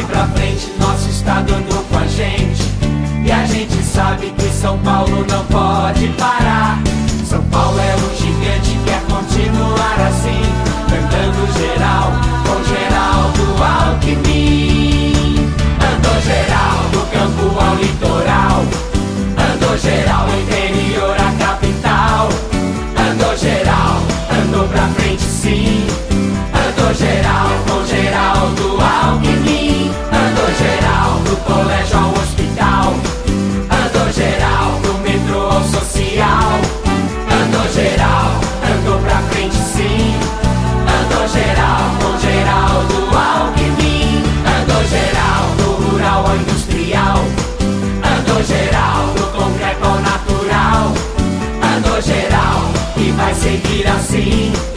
pra frente, nosso estado andou com a gente. E a gente sabe que São Paulo não pode parar. São Paulo é um gigante, quer continuar assim, cantando geral, com Geraldo Alckmin. Andou geral, do campo ao litoral. Andou geral, do interior à capital. Andou geral, andou pra frente sim. Andou geral, com Geraldo Alckmin. Andou geral, do colégio ao hospital. Andou geral, do metrô ao social. Andou geral, andou pra frente sim. Andou geral, com Geraldo Alckmin. Andou geral, do rural ao industrial. Andou geral, do concreto ao natural. Andou geral, e vai seguir assim.